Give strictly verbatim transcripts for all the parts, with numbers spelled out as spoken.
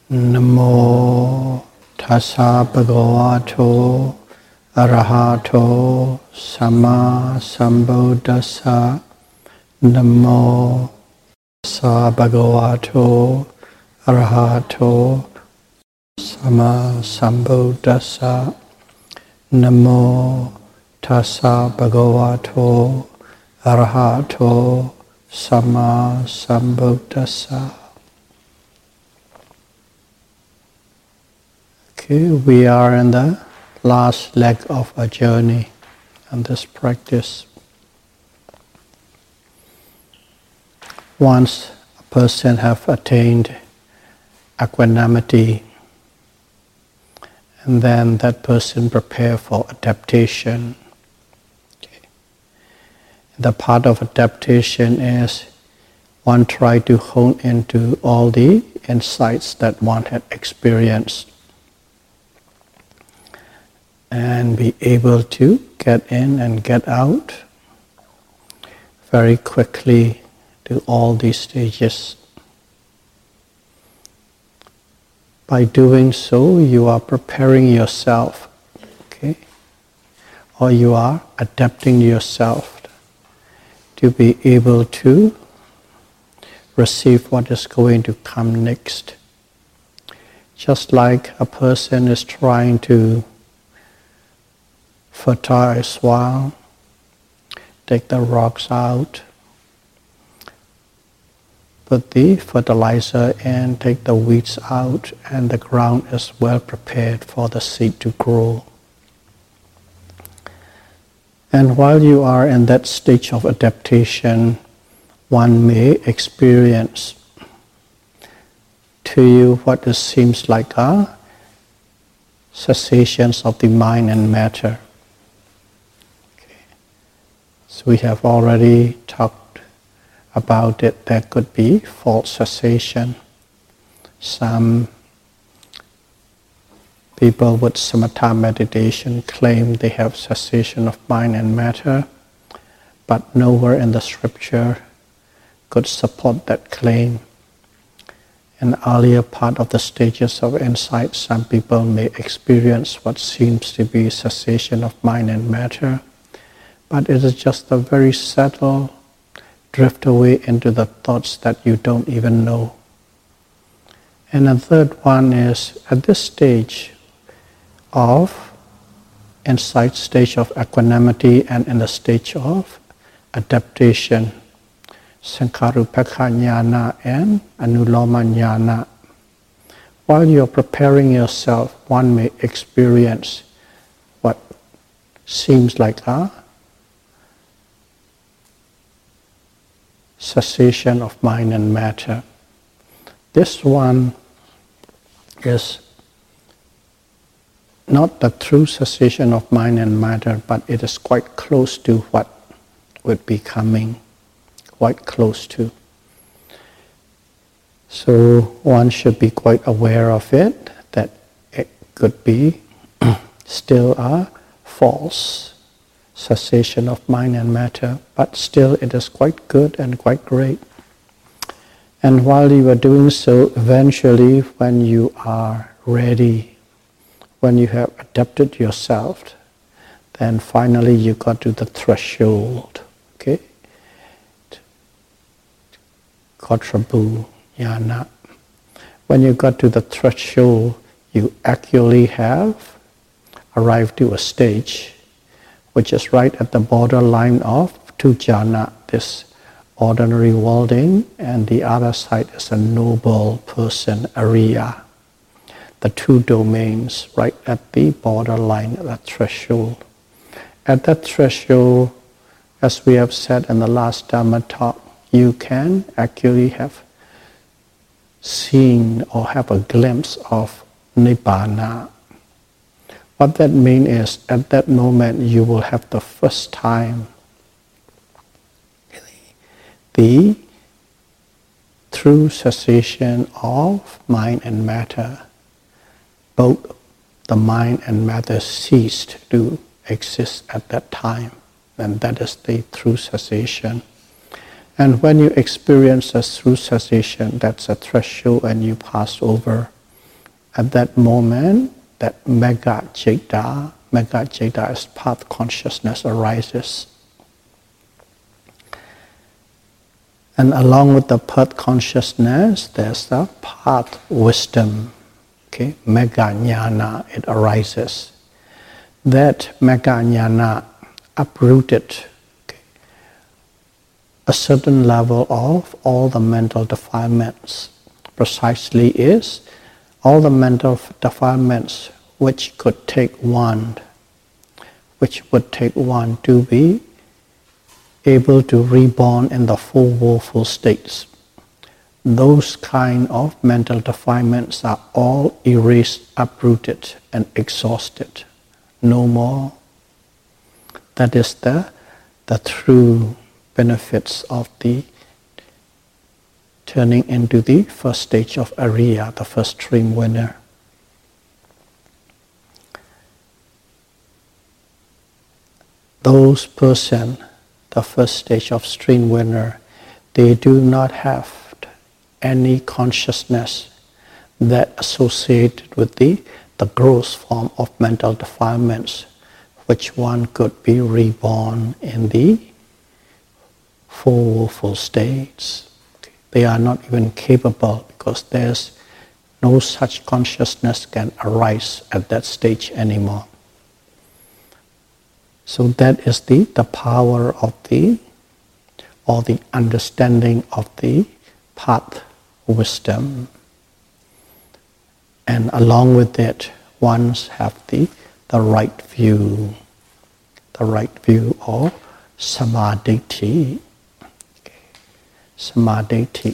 Namo tassa bhagavato arahato samma sambuddhassa. Namo tassa bhagavato arahato samma sambuddhassa. Namo tassa bhagavato arahato samma sambuddhassa. Okay, we are in the last leg of our journey on this practice. Once a person have attained equanimity, and then that person prepare for adaptation. Okay. The part of adaptation is one try to hone into all the insights that one had experienced, and be able to get in and get out very quickly to all these stages. By doing so, you are preparing yourself, okay, or you are adapting yourself to be able to receive what is going to come next. Just like a person is trying to fertile soil, take the rocks out, put the fertilizer in, take the weeds out, and the ground is well prepared for the seed to grow. And while you are in that stage of adaptation, one may experience to you what it seems like a cessations of the mind and matter. So we have already talked about it. There could be false cessation. Some people with samatha meditation claim they have cessation of mind and matter, but nowhere in the scripture could support that claim. In the earlier part of the stages of insight, some people may experience what seems to be cessation of mind and matter, but it is just a very subtle drift away into the thoughts that you don't even know. And the third one is at this stage of insight, stage of equanimity, and in the stage of adaptation, Sankharupekha Jnana and Anuloma Jnana. While you're preparing yourself, one may experience what seems like a cessation of mind and matter. This one is not the true cessation of mind and matter, but it is quite close to what would be coming, quite close to. So one should be quite aware of it, that it could be still a false cessation of mind and matter, but still it is quite good and quite great. And while you are doing so, eventually when you are ready, when you have adapted yourself, then finally you got to the threshold, okay? Kotrabu Jnana. When you got to the threshold, you actually have arrived to a stage which is right at the borderline of two jhana, this ordinary worlding, and the other side is a noble person, Ariya. The two domains right at the borderline, at that threshold. At that threshold, as we have said in the last Dhamma talk, you can actually have seen or have a glimpse of Nibbana. What that means is, at that moment, you will have the first time the true cessation of mind and matter. Both the mind and matter ceased to exist at that time, and that is the true cessation. And when you experience a true cessation, that's a threshold and you pass over. at that moment, that mega citta, mega citta as path consciousness arises. And along with the path consciousness, there's the path wisdom, okay, mega jnana, it arises. That mega jnana uprooted okay, a certain level of all the mental defilements. Precisely is all the mental defilements which could take one, which would take one to be able to reborn in the four woeful states. Those kind of mental defilements are all erased, uprooted, and exhausted. No more. That is the, the true benefits of the turning into the first stage of Ariya, the first stream winner. Those person, the first stage of stream winner, they do not have any consciousness that associated with the, the gross form of mental defilements, which one could be reborn in the four woeful states. They are not even capable because there's no such consciousness can arise at that stage anymore. So that is the, the power of the, or the understanding of the path wisdom. And along with it, ones have the, the right view, the right view of samadhi. Okay. Samadhi.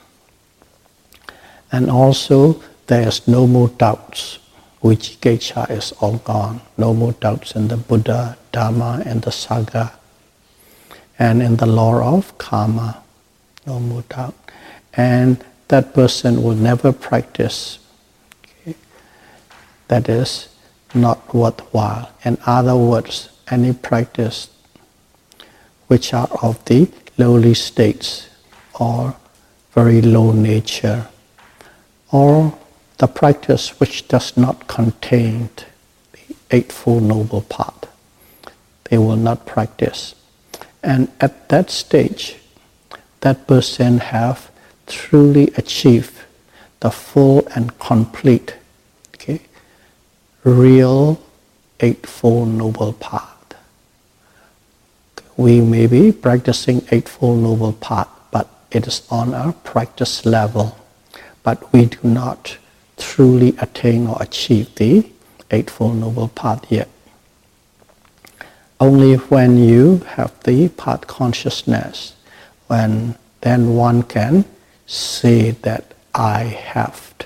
And also there is no more doubts. Vicikiccha is all gone. No more doubts in the Buddha, Dharma, and the Sangha, and in the law of karma. No more doubt. And that person will never practice. Okay? That is not worthwhile. In other words, any practice which are of the lowly states or very low nature, or the practice which does not contain the Eightfold Noble Path, they will not practice. And at that stage, that person have truly achieved the full and complete, okay, real Eightfold Noble Path. We may be practicing Eightfold Noble Path, but it is on a practice level. But we do not truly attain or achieve the Eightfold Noble Path yet. Only when you have the path consciousness, when then one can say that I have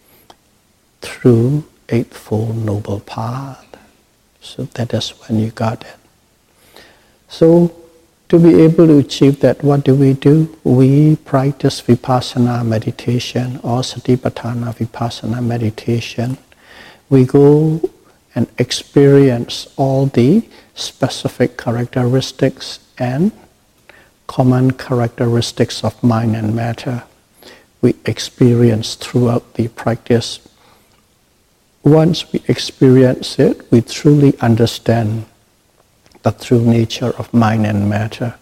true Eightfold Noble Path. So that is when you got it. So to be able to achieve that, what do we do? We practice Vipassana meditation or Satipatthana Vipassana meditation. We go and experience all the specific characteristics and common characteristics of mind and matter. We experience throughout the practice. Once we experience it, we truly understand the true nature of mind and matter.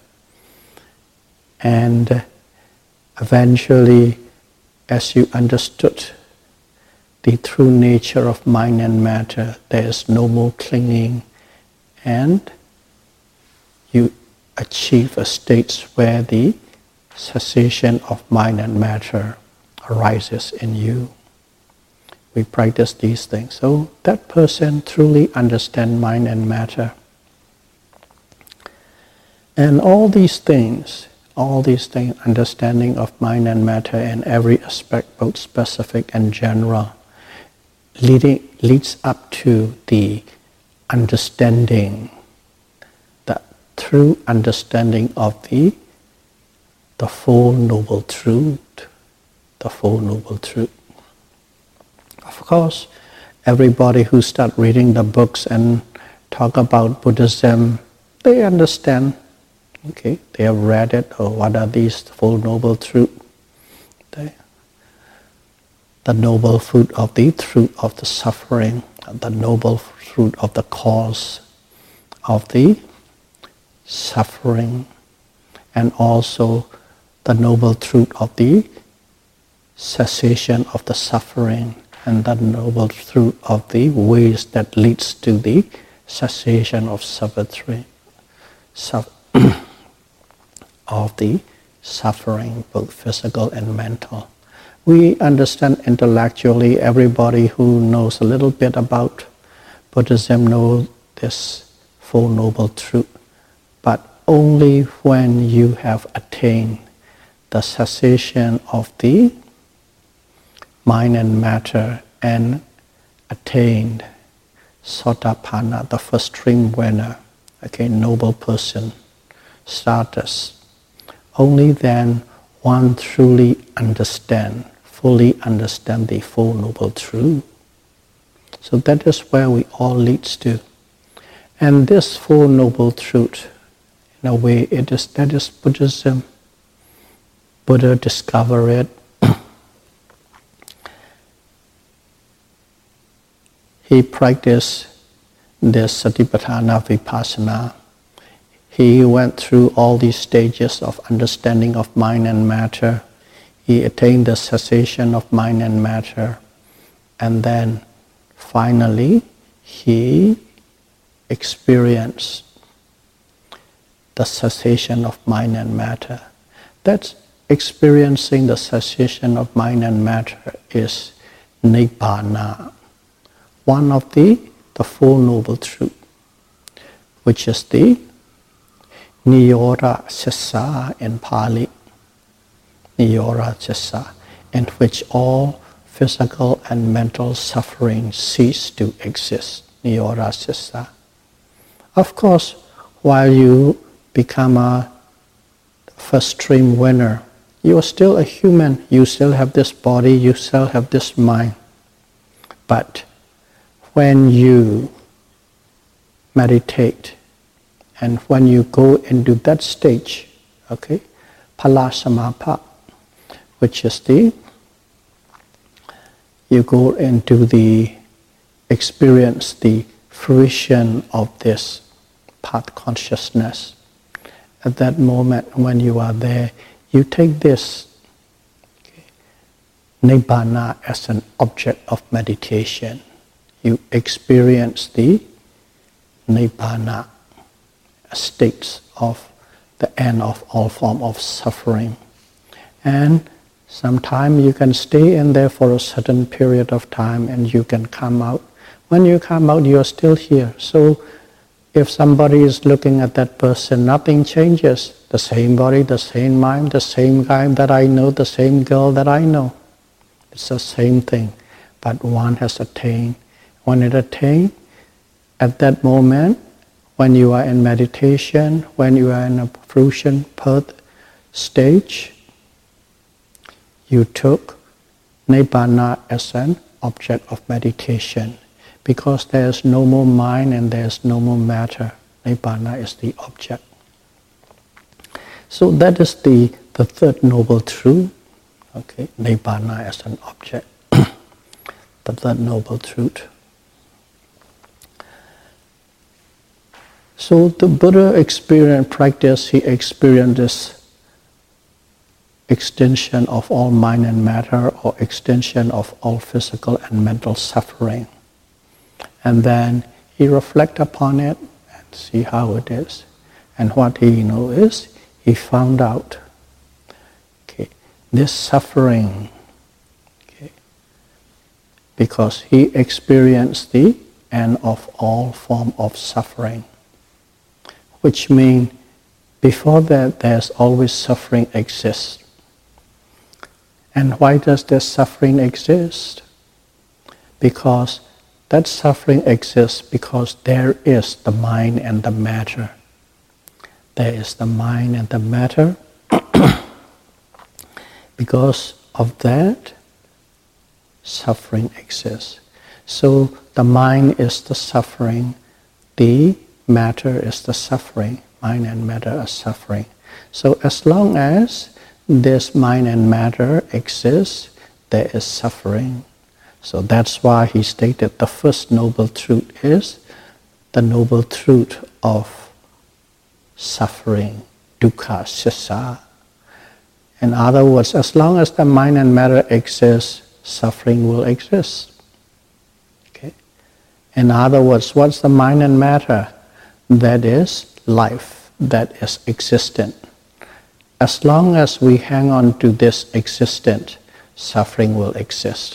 And eventually, as you understood the true nature of mind and matter, there is no more clinging, and you achieve a state where the cessation of mind and matter arises in you. We practice these things. So that person truly understands mind and matter. And all these things, all these things, understanding of mind and matter in every aspect, both specific and general, leading, leads up to the understanding, the true understanding of the, the Four Noble Truth, the Four Noble Truth. Of course, everybody who start reading the books and talk about Buddhism, they understand. Okay, they have read it, or what are these Four Noble Truths? They, the noble fruit of the truth of the suffering, the noble fruit of the cause of the suffering, and also the noble truth of the cessation of the suffering, and the noble truth of the ways that leads to the cessation of suffering, of the suffering, both physical and mental. We understand intellectually, everybody who knows a little bit about Buddhism knows this Four Noble Truth, but only when you have attained the cessation of the mind and matter and attained Sotapanna, the first stream winner, okay, noble person status, only then one truly understand, fully understand the Four Noble Truth. So that is where we all leads to. And this Four Noble Truth, in a way, it is that is Buddhism. Buddha discovered it. He practiced this Satipatthana Vipassana. He went through all these stages of understanding of mind and matter. He attained the cessation of mind and matter. And then finally, he experienced the cessation of mind and matter. That's experiencing the cessation of mind and matter is Nibbana, one of the, the Four Noble Truths, which is the Niyora Sessa in Pali, Niyora Sessa, in which all physical and mental suffering cease to exist, Niyora Sessa. Of course, while you become a first stream winner, you are still a human, you still have this body, you still have this mind. But when you meditate, and when you go into that stage, okay, Palasamapha, which is the, you go into the experience, the fruition of this path consciousness. At that moment when you are there, you take this okay, Nibbana as an object of meditation. You experience the Nibbana, states of the end of all form of suffering. And sometime you can stay in there for a certain period of time and you can come out. When you come out, you are still here. So if somebody is looking at that person, nothing changes. The same body, the same mind, the same guy that I know, the same girl that I know. It's the same thing. But one has attained. When it attained, at that moment, when you are in meditation, when you are in a fruition path stage, you took Nibbana as an object of meditation. Because there is no more mind and there is no more matter, Nibbana is the object. So that is the, the third noble truth, okay, Nibbana as an object, the third noble truth. So the Buddha experienced practice, he experienced this extinction of all mind and matter, or extinction of all physical and mental suffering. And then he reflect upon it and see how it is. And what he knows is, he found out, okay, this suffering, okay, because he experienced the end of all form of suffering, which means before that there's always suffering exists. And why does this suffering exist? Because that suffering exists because there is the mind and the matter. There is the mind and the matter. Because of that, suffering exists. So the mind is the suffering, the matter is the suffering, mind and matter are suffering. So as long as this mind and matter exists, there is suffering. So that's why he stated the first noble truth is the noble truth of suffering, dukkha, sissa. In other words, as long as the mind and matter exists, suffering will exist. Okay? In other words, what's the mind and matter? That is life, that is existent. As long as we hang on to this existent, suffering will exist.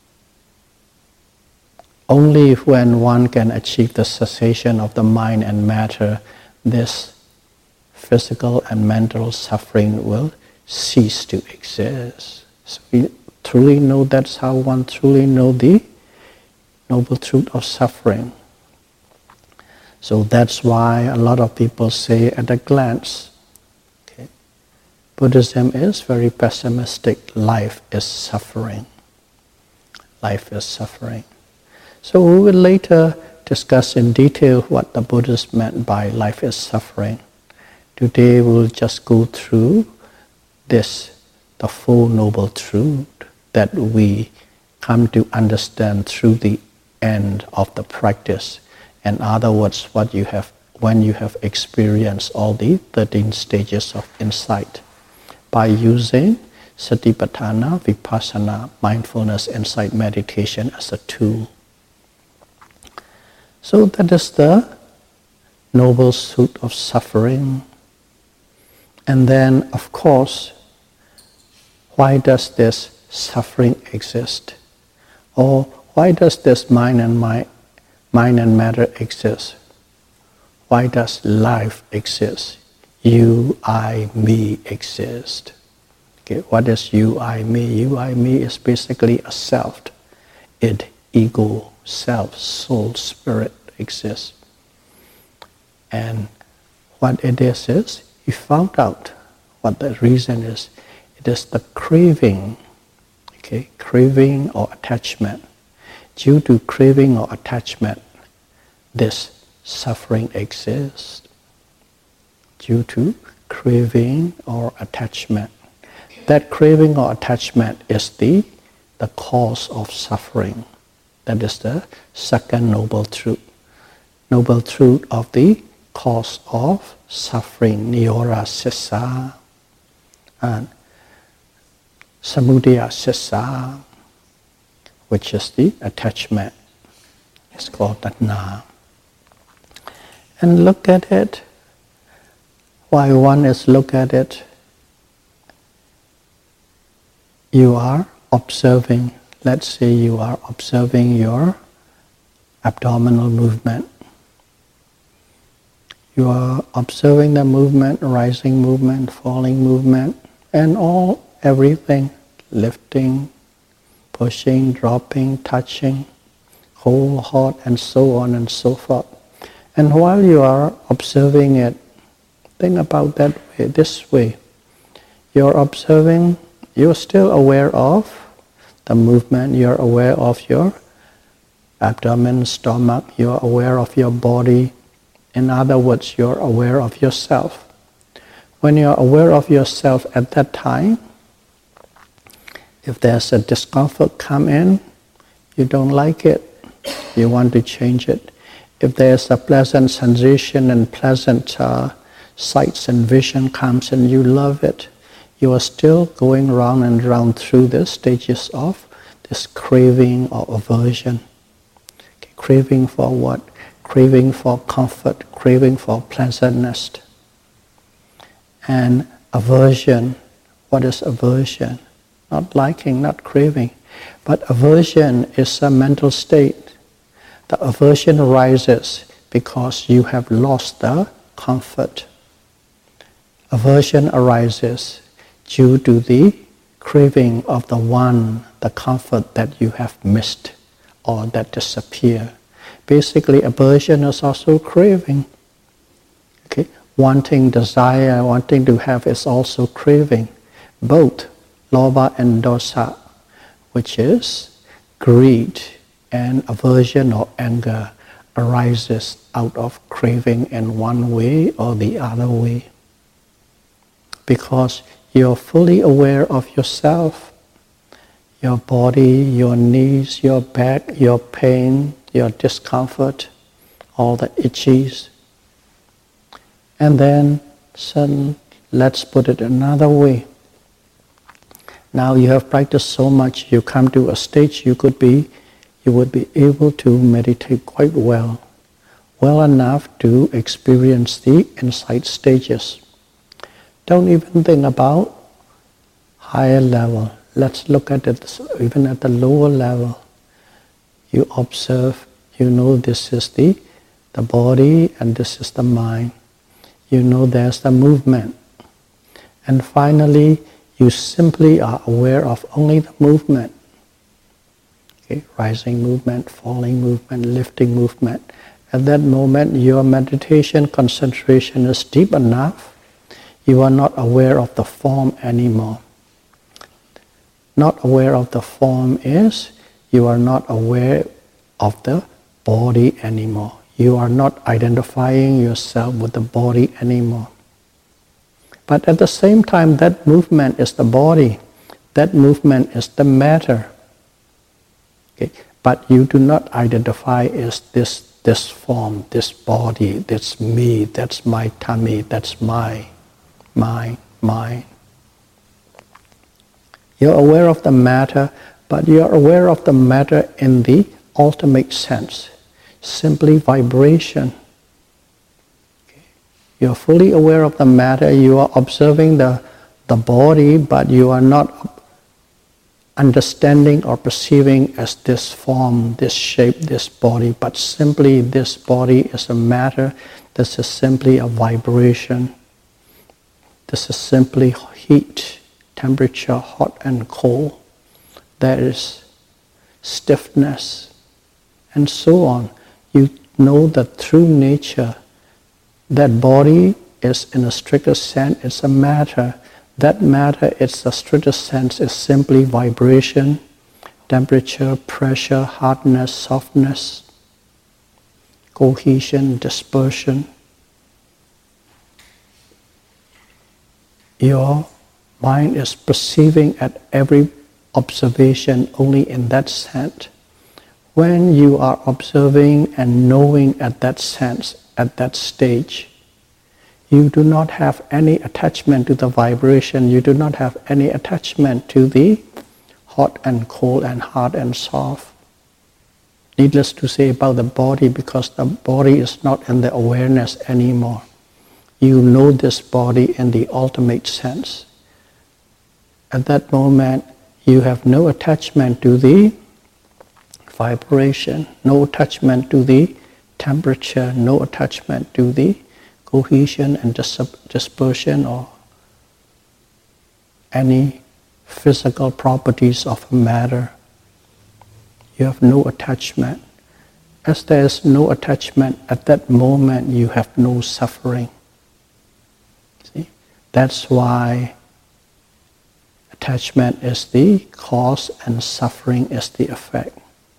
Only when one can achieve the cessation of the mind and matter, this physical and mental suffering will cease to exist. So we truly know, that's how one truly know the noble truth of suffering. So that's why a lot of people say at a glance, okay, Buddhism is very pessimistic. Life is suffering. Life is suffering. So we will later discuss in detail what the Buddhists meant by life is suffering. Today we'll just go through this, the full noble truth that we come to understand through the end of the practice. In other words, what you have when you have experienced all the thirteen stages of insight by using Satipatthana, Vipassana, mindfulness, insight meditation as a tool. So that is the noble truth of suffering. And then, of course, why does this suffering exist? Or why does this mind and my, mind and matter exist? Why does life exist? You, I, me exist. Okay, what is you, I, me? You, I, me is basically a self. Id, ego, self, soul, spirit exists. And what it is is, you found out what the reason is. It is the craving, okay, craving or attachment. Due to craving or attachment, this suffering exists. Due to craving or attachment. That craving or attachment is the, the cause of suffering. That is the second noble truth. Noble truth of the cause of suffering, niyora sissa, and samudaya sissa, which is the attachment. It's called tanha. And look at it. Why one is look at it, you are observing, let's say you are observing your abdominal movement. You are observing the movement, rising movement, falling movement, and all, everything, lifting, pushing, dropping, touching, cold, hot, and so on and so forth. And while you are observing it, think about that way, this way. You're observing, you're still aware of the movement, you're aware of your abdomen, stomach, you're aware of your body. In other words, you're aware of yourself. When you're aware of yourself at that time, if there's a discomfort come in, you don't like it, you want to change it. If there's a pleasant sensation and pleasant uh, sights and vision comes and you love it, you are still going round and round through the stages of this craving or aversion. Okay, craving for what? Craving for comfort, craving for pleasantness. And aversion, what is aversion? Not liking, not craving. But aversion is a mental state. The aversion arises because you have lost the comfort. Aversion arises due to the craving of the one, the comfort that you have missed or that disappear. Basically, aversion is also craving. Okay, wanting, desire, wanting to have is also craving. Both lobha and dosa, which is greed and aversion or anger, arises out of craving in one way or the other way. Because you're fully aware of yourself, your body, your knees, your back, your pain, your discomfort, all the itchies. And then suddenly, let's put it another way. Now you have practiced so much, you come to a stage you could be, you would be able to meditate quite well, well enough to experience the insight stages. Don't even think about higher level. Let's look at it even at the lower level. You observe, you know this is the, the body and this is the mind. You know there's the movement. And finally, you simply are aware of only the movement. Okay? Rising movement, falling movement, lifting movement. At that moment, your meditation concentration is deep enough. You are not aware of the form anymore. Not aware of the form is, you are not aware of the body anymore. You are not identifying yourself with the body anymore. But at the same time, that movement is the body. That movement is the matter. Okay? But you do not identify as this, this form, this body, that's me, that's my tummy, that's my, mine, mine. You're aware of the matter, but you're aware of the matter in the ultimate sense. Simply vibration. Okay. You're fully aware of the matter, you are observing the, the body, but you are not understanding or perceiving as this form, this shape, this body, but simply this body is a matter, this is simply a vibration, this is simply heat, temperature, hot and cold, there is stiffness, and so on. You know the true nature. That body is, in a stricter sense, it's a matter. That matter, it's the strictest sense, is simply vibration, temperature, pressure, hardness, softness, cohesion, dispersion. Your mind is perceiving at every observation only in that sense. When you are observing and knowing at that sense, at that stage, you do not have any attachment to the vibration, you do not have any attachment to the hot and cold and hard and soft. Needless to say about the body, because the body is not in the awareness anymore. You know this body in the ultimate sense. At that moment, you have no attachment to the vibration, no attachment to the temperature, no attachment to the cohesion and dis- dispersion or any physical properties of matter. You have no attachment. As there is no attachment, at that moment you have no suffering. See? That's why attachment is the cause and suffering is the effect.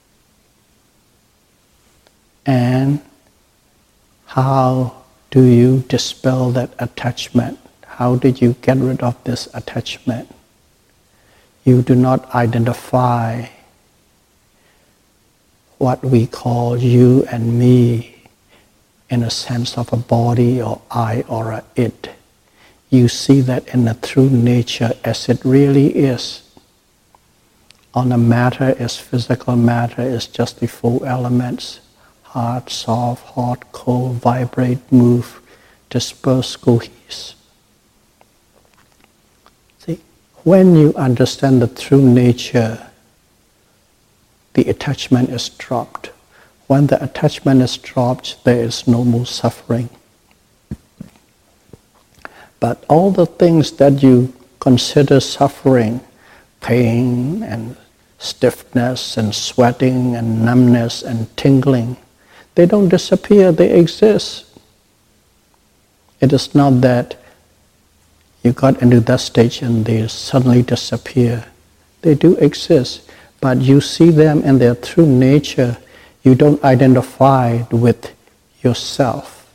And how do you dispel that attachment? How did you get rid of this attachment? You do not identify what we call you and me in a sense of a body or I or a it. You see that in the true nature as it really is. On the matter is physical matter, is just the four elements. Hard, soft, hot, cold, vibrate, move, disperse, cohese. See, when you understand the true nature, the attachment is dropped. When the attachment is dropped, there is no more suffering. But all the things that you consider suffering, pain and stiffness and sweating and numbness and tingling, they don't disappear, they exist. It is not that you got into that stage and they suddenly disappear. They do exist, but you see them in their true nature. You don't identify with yourself.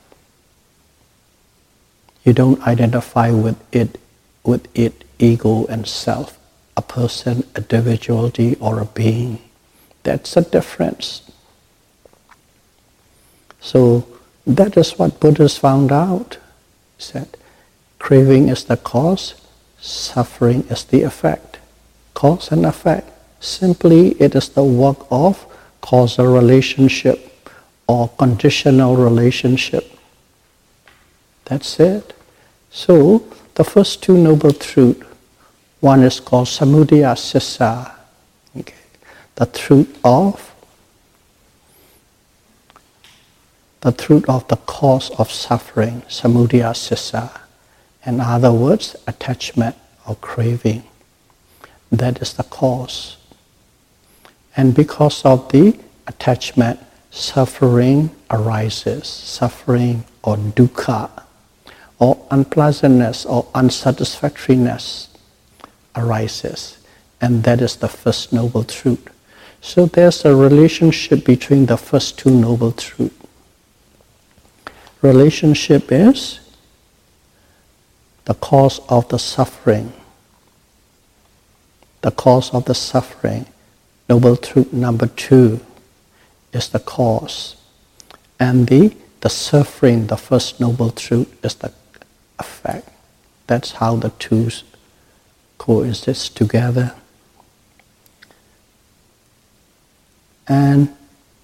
You don't identify with it, with it, ego and self a person, individuality, or a being. That's a difference. So that is what Buddhists found out. He said, craving is the cause, suffering is the effect. Cause and effect. Simply, it is the work of causal relationship or conditional relationship. That's it. So, the first two noble truths, one is called samudaya sissa, okay, the truth of the truth of the cause of suffering, samudaya sissa. In other words, attachment or craving. That is the cause. And because of the attachment, suffering arises, suffering or dukkha, or unpleasantness or unsatisfactoriness arises. And that is the first noble truth. So there's a relationship between the first two noble truths. Relationship is the cause of the suffering. The cause of the suffering. Noble truth number two is the cause. And the, the suffering, the first noble truth, is the effect. That's how the two coexist together. And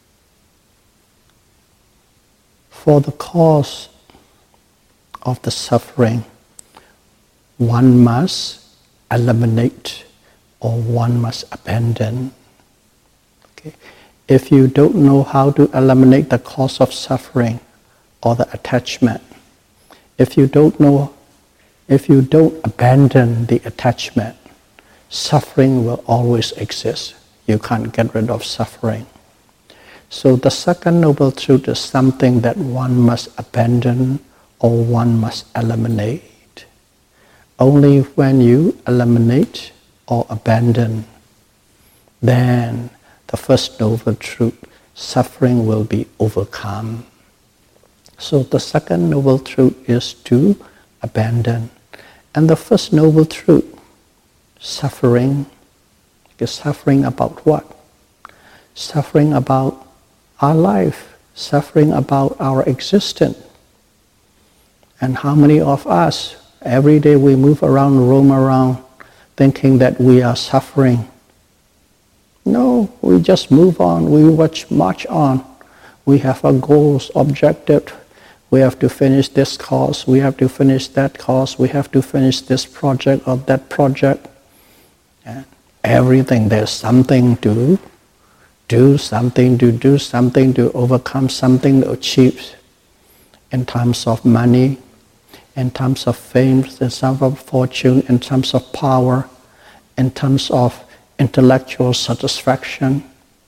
for the cause of the suffering, one must eliminate or one must abandon. Okay? If you don't know how to eliminate the cause of suffering or the attachment, if you don't know, if you don't abandon the attachment, suffering will always exist. You can't get rid of suffering. So the second noble truth is something that one must abandon or one must eliminate. Only when you eliminate or abandon, then the first noble truth, suffering will be overcome. So the second noble truth is to abandon. And the first noble truth, suffering, is suffering about what? Suffering about our life, suffering about our existence. And how many of us, every day we move around, roam around, thinking that we are suffering? No, we just move on, we watch, march on. We have our goals, objective. We have to finish this course, we have to finish that course, we have to finish this project or that project. And everything, there's something to do, something to do, something to overcome, something to achieve. In terms of money, in terms of fame, in terms of fortune, in terms of power, in terms of intellectual satisfaction.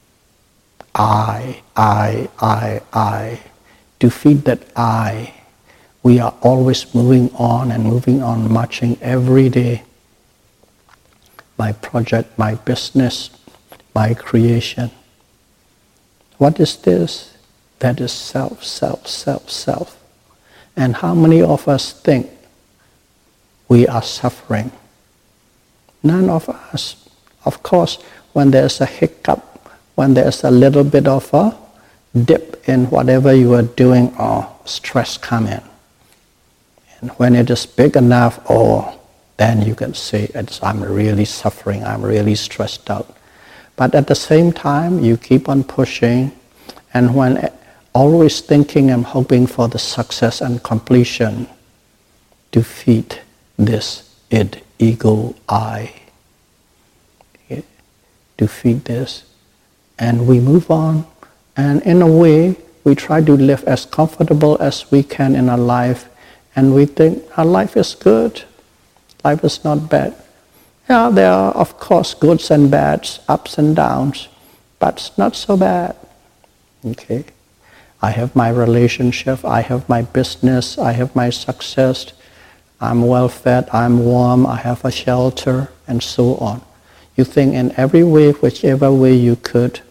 I, I, I, I. To feed that I, we are always moving on and moving on, marching every day. My project, my business, my creation. What is this? That is self, self, self, self. And how many of us think we are suffering? None of us. Of course, when there's a hiccup, when there's a little bit of a dip in whatever you are doing, or stress come in. And when it is big enough, oh, then you can say, it's, I'm really suffering, I'm really stressed out. But at the same time, you keep on pushing, and when always thinking and hoping for the success and completion, defeat this id, ego, I. Okay? Defeat this, and we move on. And in a way, we try to live as comfortable as we can in our life, and we think our life is good, life is not bad. Yeah, there are, of course, goods and bads, ups and downs, but it's not so bad. Okay, I have my relationship, I have my business, I have my success, I'm well fed, I'm warm, I have a shelter, and so on. You think in every way, whichever way you could,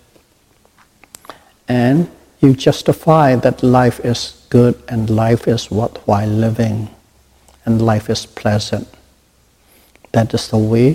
and you justify that life is good and life is worthwhile living and life is pleasant. That is the way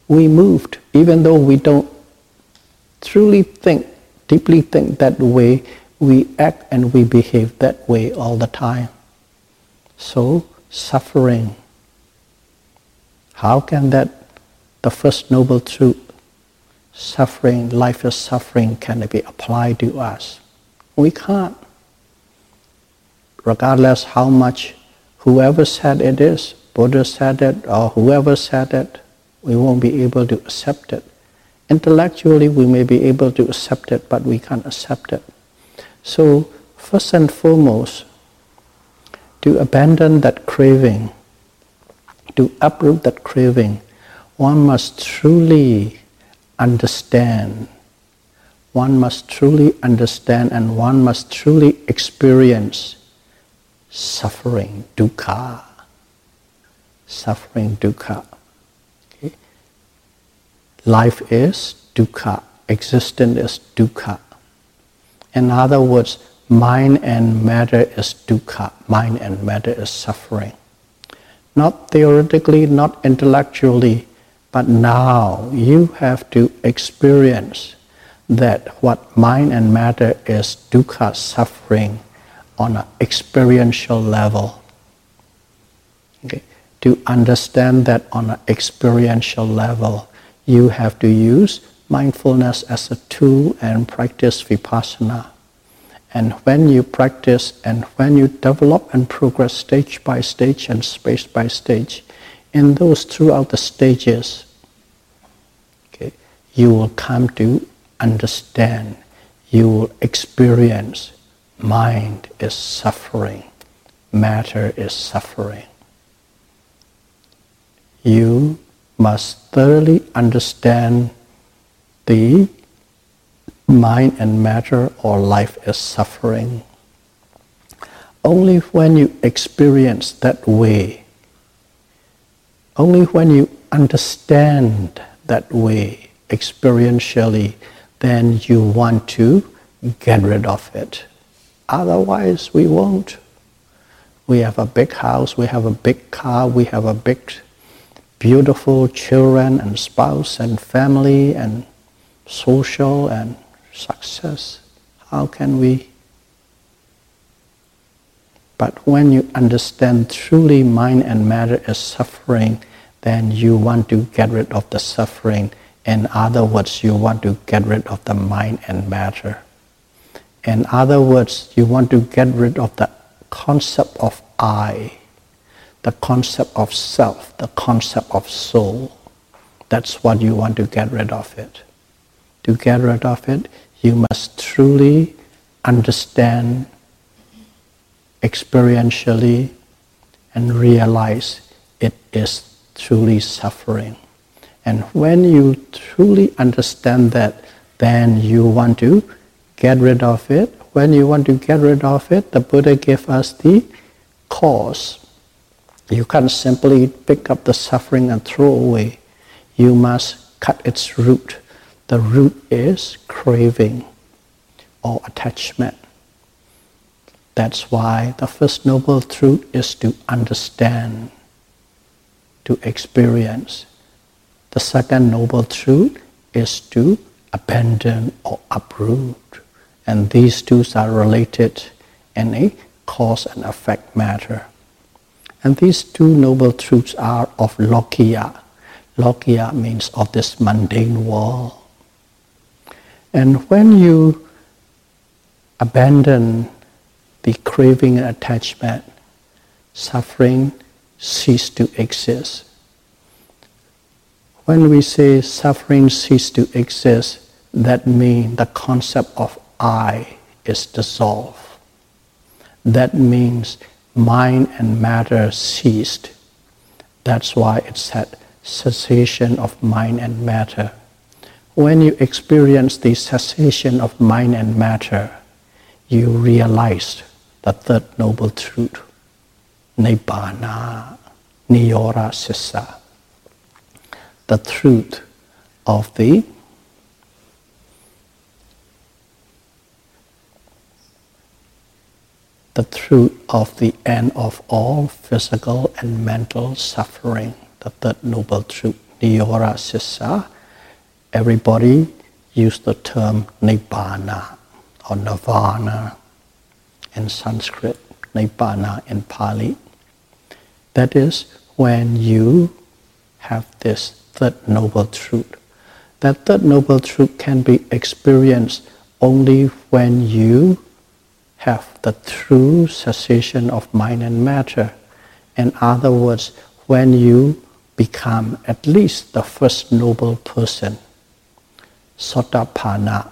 we moved, even though we don't truly think, deeply think that way, we act and we behave that way all the time. So, suffering. How can that, the first noble truth, suffering, life is suffering, can it be applied to us? We can't. Regardless how much whoever said it is, Buddha said it, or whoever said it, we won't be able to accept it. Intellectually, we may be able to accept it, but we can't accept it. So, first and foremost, to abandon that craving, to uproot that craving, one must truly understand. One must truly understand and one must truly experience suffering, dukkha. Suffering, dukkha. Okay? Life is dukkha. Existence is dukkha. In other words, mind and matter is dukkha. Mind and matter is suffering. Not theoretically, not intellectually, but now you have to experience that what mind and matter is dukkha, suffering, on an experiential level. Okay. To understand that on an experiential level, you have to use mindfulness as a tool and practice vipassana. And when you practice and when you develop and progress stage by stage and space by stage, in those throughout the stages, okay, you will come to understand, you will experience mind is suffering, matter is suffering. You must thoroughly understand the mind and matter or life is suffering. Only when you experience that way, only when you understand that way experientially, then you want to get rid of it. Otherwise, we won't. We have a big house, we have a big car, we have a big, beautiful children and spouse and family and social and success. How can we? But when you understand truly mind and matter is suffering, then you want to get rid of the suffering. In other words, you want to get rid of the mind and matter. In other words, you want to get rid of the concept of I, the concept of self, the concept of soul. That's what you want to get rid of it. To get rid of it, you must truly understand experientially and realize it is truly suffering. And when you truly understand that, then you want to get rid of it. When you want to get rid of it, the Buddha gave us the cause. You can't simply pick up the suffering and throw away. You must cut its root. The root is craving or attachment. That's why the first noble truth is to understand, to experience. The second noble truth is to abandon or uproot. And these two are related in a cause and effect matter. And these two noble truths are of Lokiya. Lokiya means of this mundane world. And when you abandon the craving and attachment, suffering cease to exist. When we say suffering cease to exist, that means the concept of I is dissolved. That means mind and matter ceased. That's why it said cessation of mind and matter. When you experience the cessation of mind and matter, you realize the third noble truth, Nibbana, Niyora Sissa, the truth of the the truth of the end of all physical and mental suffering, the third noble truth, Niyora Sissa, everybody use the term Nibbana or Nirvana in Sanskrit, Nibbana in Pali. That is when you have this third noble truth. That third noble truth can be experienced only when you have the true cessation of mind and matter. In other words, when you become at least the first noble person, Sotapanna,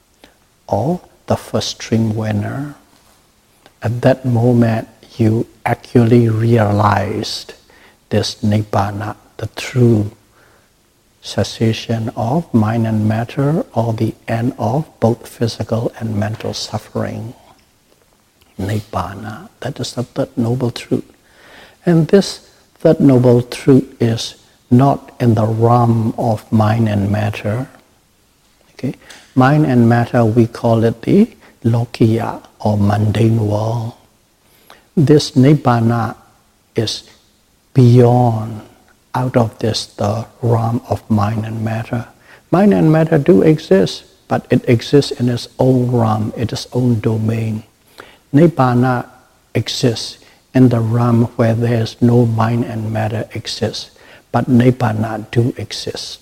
or the first stream winner. At that moment, you actually realized this Nibbana, the true cessation of mind and matter, or the end of both physical and mental suffering. Nibbana, that is the third noble truth. And this third noble truth is not in the realm of mind and matter. Okay? Mind and matter, we call it the Lokiya or mundane world. This Nibbana is beyond, out of this, the realm of mind and matter. Mind and matter do exist, but it exists in its own realm, in its own domain. Nibbana exists in the realm where there is no mind and matter exists, but Nibbana do exist.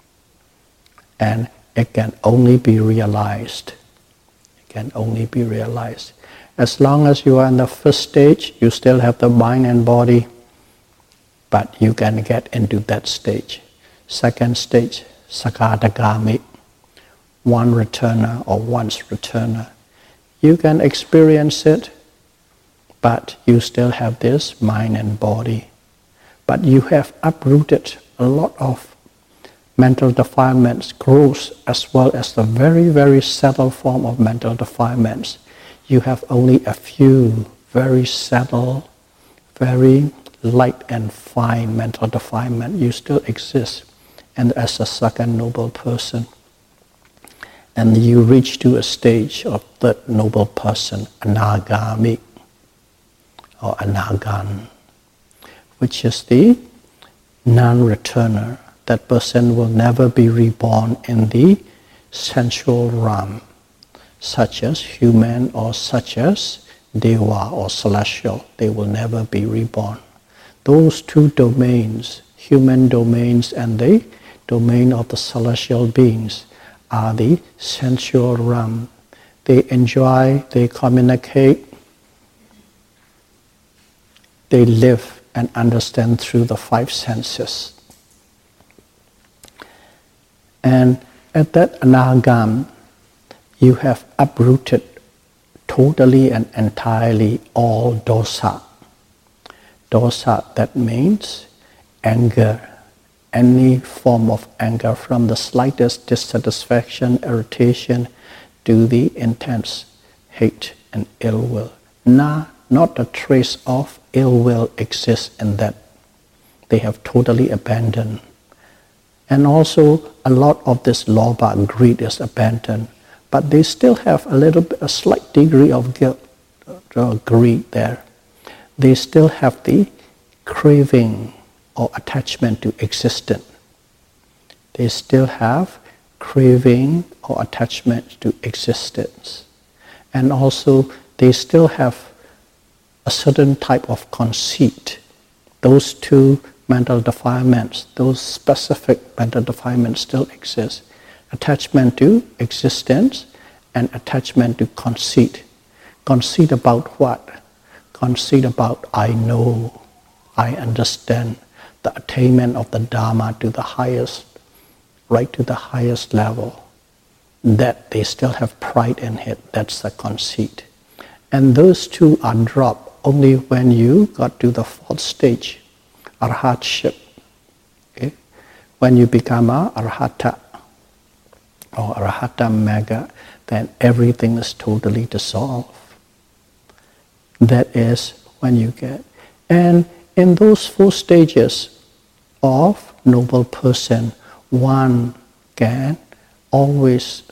And it can only be realized. It can only be realized. As long as you are in the first stage, you still have the mind and body, but you can get into that stage. Second stage, Sakadagami, one returner or once returner. You can experience it, but you still have this mind and body. But you have uprooted a lot of mental defilements, gross as well as the very, very subtle form of mental defilements. You have only a few very subtle, very light and fine mental defilement. You still exist, and as a second noble person. And you reach to a stage of third noble person, Anagami or Anagan, which is the non-returner. That person will never be reborn in the sensual realm, such as human or such as Deva or celestial. They will never be reborn. Those two domains, human domains and the domain of the celestial beings, are the sensual realm. They enjoy, they communicate, they live and understand through the five senses. And at that anagam, you have uprooted totally and entirely all dosa. Dosa, that means anger, any form of anger, from the slightest dissatisfaction, irritation, to the intense hate and ill will. Nah, not a trace of ill will exists in that. They have totally abandoned. And also a lot of this lobha, greed, is abandoned, but they still have a little bit, a slight degree of guilt, uh, greed there. They still have the craving or attachment to existence. They still have craving or attachment to existence. And also they still have a certain type of conceit. Those two mental defilements, those specific mental defilements still exist. Attachment to existence and attachment to conceit. Conceit about what? Conceit about I know, I understand, the attainment of the Dharma to the highest, right to the highest level. That they still have pride in it, that's the conceit. And those two are dropped only when you got to the fourth stage, arhatship. Okay? When you become a arhata or arhata magga, then everything is totally dissolved. That is when you get. And in those four stages of noble person, one can always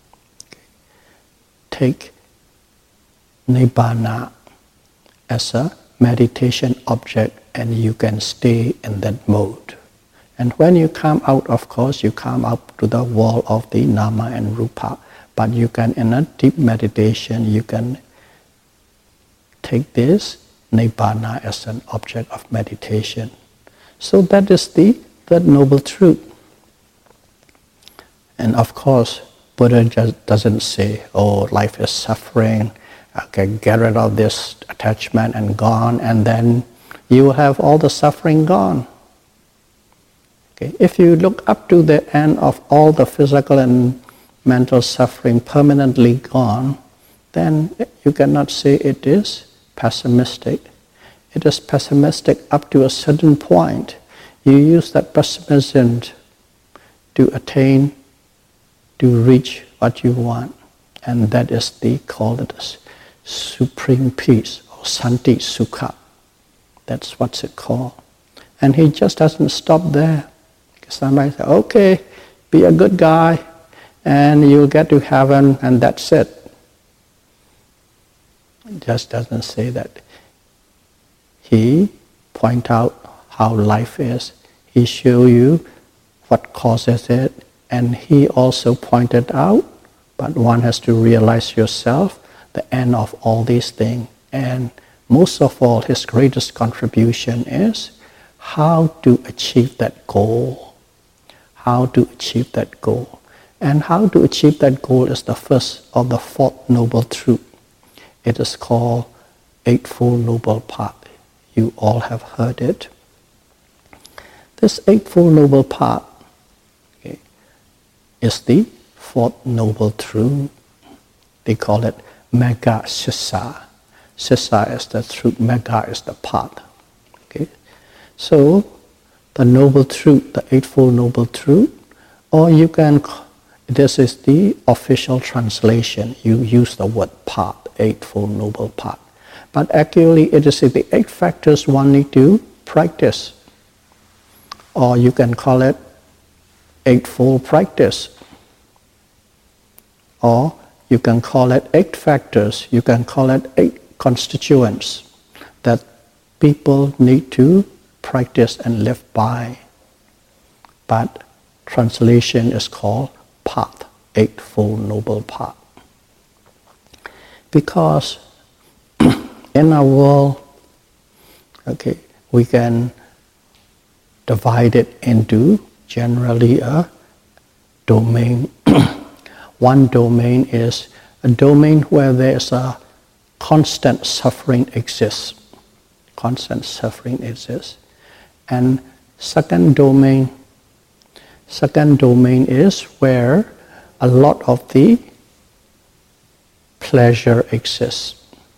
take Nibbana as a meditation object, and you can stay in that mode. And when you come out, of course, you come out to the world of the nama and rupa. But you can, in a deep meditation, you can take this nibbana as an object of meditation. So that is the that noble truth. And of course, Buddha just doesn't say, oh, life is suffering, okay, get rid of this attachment and gone, and then you will have all the suffering gone. Okay? If you look up to the end of all the physical and mental suffering permanently gone, then you cannot say it is pessimistic. It is pessimistic up to a certain point. You use that pessimism to attain, to reach what you want, and that is the called it as supreme peace or santi sukha. That's what's it called. And he just doesn't stop there. Somebody says, okay, be a good guy, and you'll get to heaven, and that's it. It just doesn't say that. He point out how life is. He show you what causes it, and he also pointed out, but one has to realize yourself the end of all these things. And most of all, his greatest contribution is how to achieve that goal. How to achieve that goal. And how to achieve that goal is the first of the fourth noble truth. It is called Eightfold Noble Path. You all have heard it. This Eightfold Noble Path, okay, is the fourth noble truth. They call it Magga Sissa. Sissa is the truth, Magga is the path. Okay? So, the noble truth, the Eightfold Noble Truth, or you can, this is the official translation. You use the word path, Eightfold Noble Path. But actually, it is the eight factors one need to practice. Or you can call it Eightfold Practice. Or you can call it eight factors. You can call it eight constituents that people need to practice and live by. But translation is called path, Eightfold Noble Path. Because in our world, okay, we can divide it into generally a domain. One domain is a domain where there's a constant suffering exists. Constant suffering exists. And second domain, second domain is where a lot of the pleasure exists.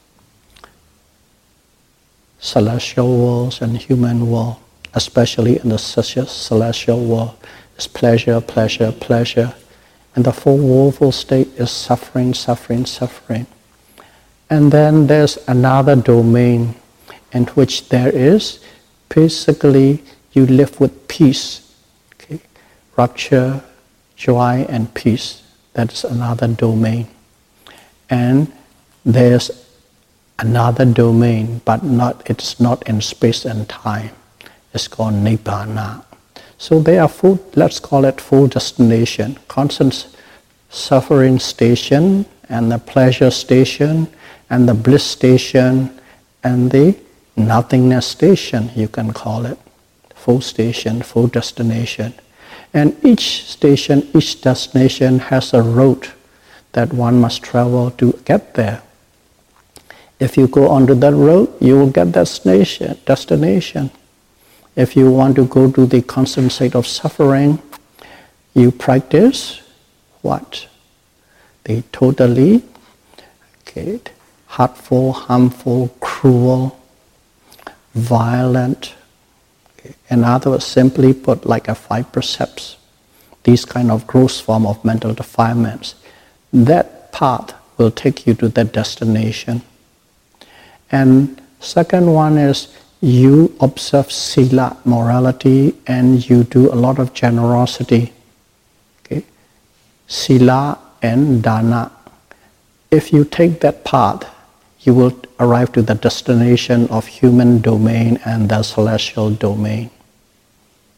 Celestial worlds and human world, especially in the celestial world, is pleasure, pleasure, pleasure. And the full woeful state is suffering, suffering, suffering. And then there's another domain in which there is, basically, you live with peace. Okay? Rapture, joy, and peace. That is another domain. And there's another domain, but not, it's not in space and time. It's called Nibbana. So they are full, let's call it full destination, constant suffering station, and the pleasure station, and the bliss station, and the nothingness station, you can call it. Full station, full destination. And each station, each destination has a route that one must travel to get there. If you go onto that road, you will get that station, destination. If you want to go to the constant state of suffering, you practice what? The totally okay, hurtful, harmful, cruel, violent, okay. In other words, simply put, like a five precepts, these kind of gross form of mental defilements. That path will take you to that destination. And second one is you observe sila, morality, and you do a lot of generosity. Okay? Sila and dana. If you take that path, you will arrive to the destination of human domain and the celestial domain.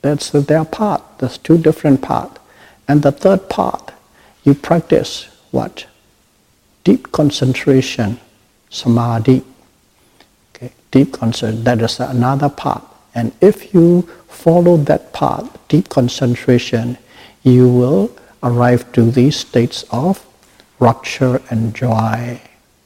That's their part. There's two different parts. And the third part, you practice what? Deep concentration, samadhi. Okay, deep concentration, that is another part. And if you follow that path, deep concentration, you will arrive to these states of rapture and joy.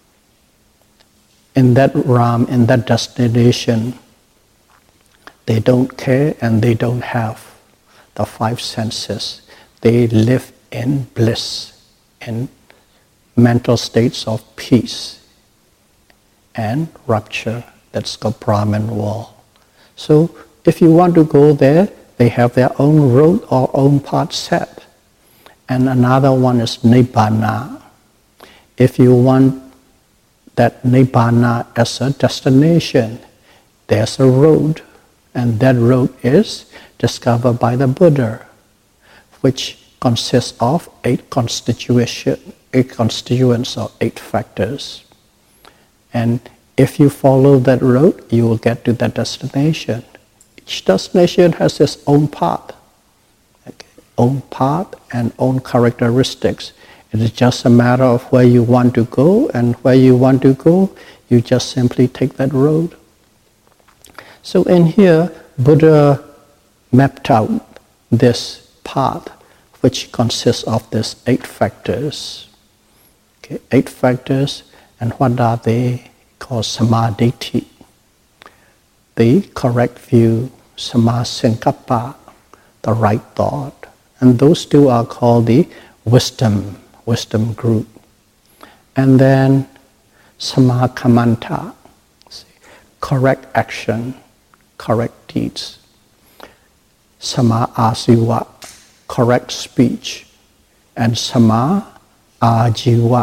In that realm, in that destination, they don't care and they don't have the five senses. They live in bliss, in mental states of peace and rapture. That's the Brahman world. So if you want to go there, they have their own road or own path set. And another one is Nibbana. If you want that Nibbana as a destination, there's a road, and that road is discovered by the Buddha, which consists of eight constitution, eight constituents or eight factors. And if you follow that road, you will get to that destination. Each destination has its own path, okay, own path and own characteristics. It is just a matter of where you want to go, and where you want to go, you just simply take that road. So in here, Buddha mapped out this path, which consists of these eight factors. Okay, eight factors, and what are they? Called samadhi, the correct view, samasankappa, the right thought. And those two are called the wisdom, wisdom group. And then samakamanta, correct action, correct deeds. Sama asiva, correct speech. And sama ajiva.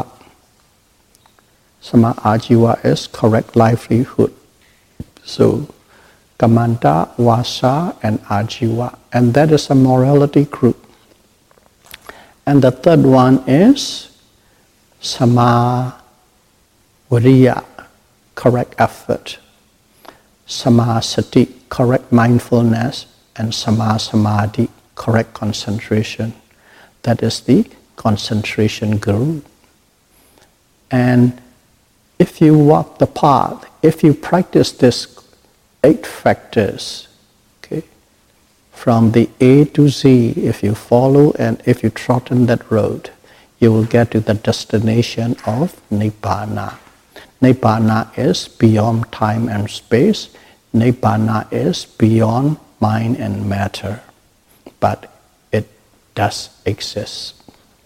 Sama ajiva is correct livelihood. So kamanta, vasa, and ajiva. And that is a morality group. And the third one is sama viriya, correct effort. Sama sati, correct mindfulness. And sama samadhi, correct concentration. That is the concentration group. And if you walk the path, if you practice this eight factors, okay, from the A to Z, if you follow and if you trot on that road, you will get to the destination of Nibbana. Nibbana is beyond time and space. Nibbana is beyond mind and matter, but it does exist.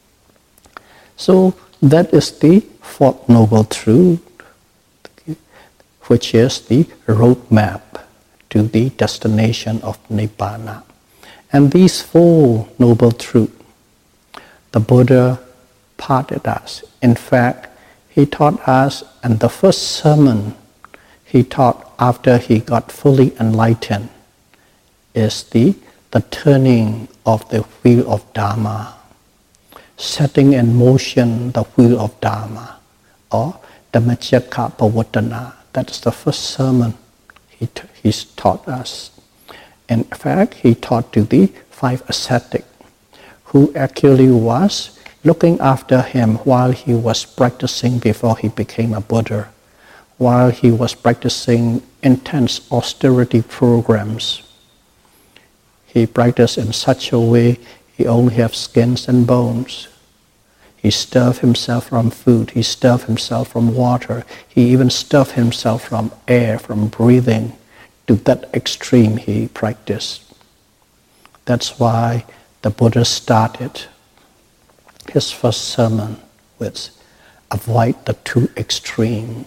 So that is the fourth noble truth, which is the roadmap to the destination of Nibbana. And these four noble truths, the Buddha parted us. In fact, he taught us, and the first sermon he taught after he got fully enlightened is the, the turning of the wheel of Dharma, setting in motion the wheel of Dharma, or Dhammacakka Pavattana. That is the first sermon he, t- he taught us. In fact, he taught to the five ascetics, who actually was looking after him while he was practicing before he became a Buddha, while he was practicing intense austerity programs. He practiced in such a way he only has skins and bones. He starved himself from food, he starved himself from water, he even starved himself from air, from breathing. To that extreme he practiced. That's why the Buddha started his first sermon with avoid the too extreme.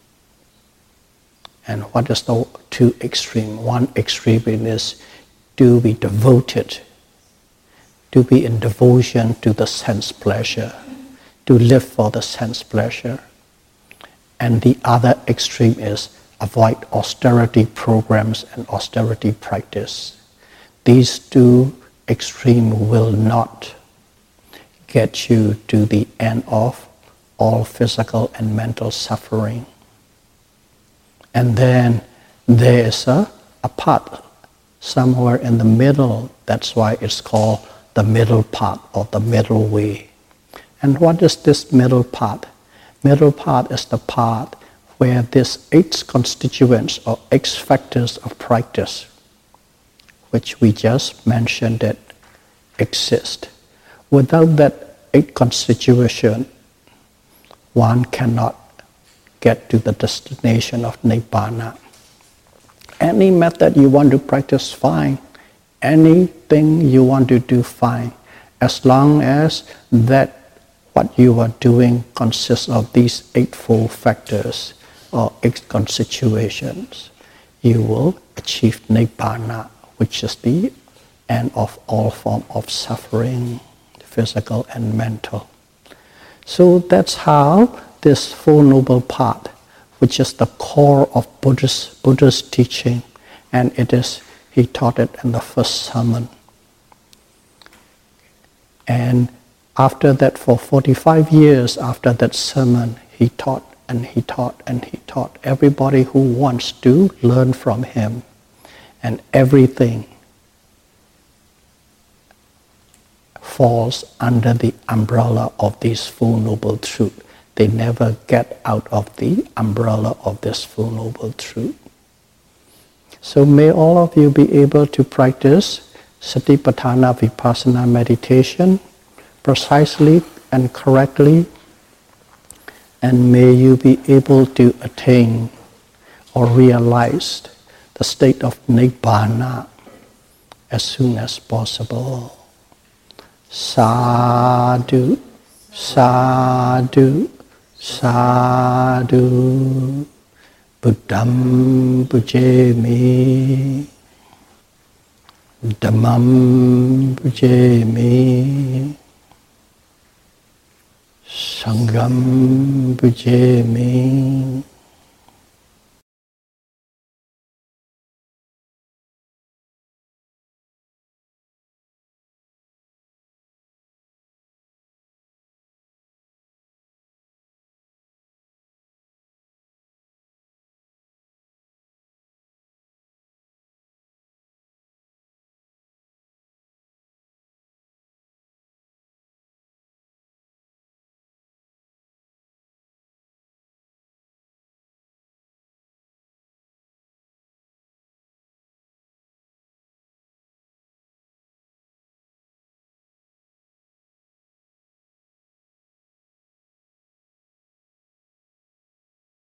And what is the too extreme? One extreme is to be devoted, to be in devotion to the sense pleasure, to live for the sense pleasure. And the other extreme is avoid austerity programs and austerity practice. These two extremes will not get you to the end of all physical and mental suffering. And then there is a, a path somewhere in the middle. That's why it's called the middle path or the middle way. And what is this middle path? Middle path is the path where these eight constituents or eight factors of practice, which we just mentioned, that exist. Without that eight constitution, one cannot get to the destination of Nibbana. Any method you want to practice, fine. Anything you want to do, fine. As long as that what you are doing consists of these eightfold factors or eight constitutions, you will achieve Nibbana, which is the end of all form of suffering, physical and mental. So that's how this Four Noble Path, which is the core of Buddhist, Buddha's teaching, and it is, he taught it in the first sermon. And after that, for forty-five years after that sermon, he taught and he taught and he taught everybody who wants to learn from him. And everything falls under the umbrella of these Four Noble Truths. They never get out of the umbrella of this Four Noble Truth. So may all of you be able to practice Satipatthana Vipassana meditation precisely and correctly, and may you be able to attain or realize the state of Nibbana as soon as possible. Sadhu, sadhu, sadhu. Buddham pujemi, Dhammam pujemi, Sangham pujemi.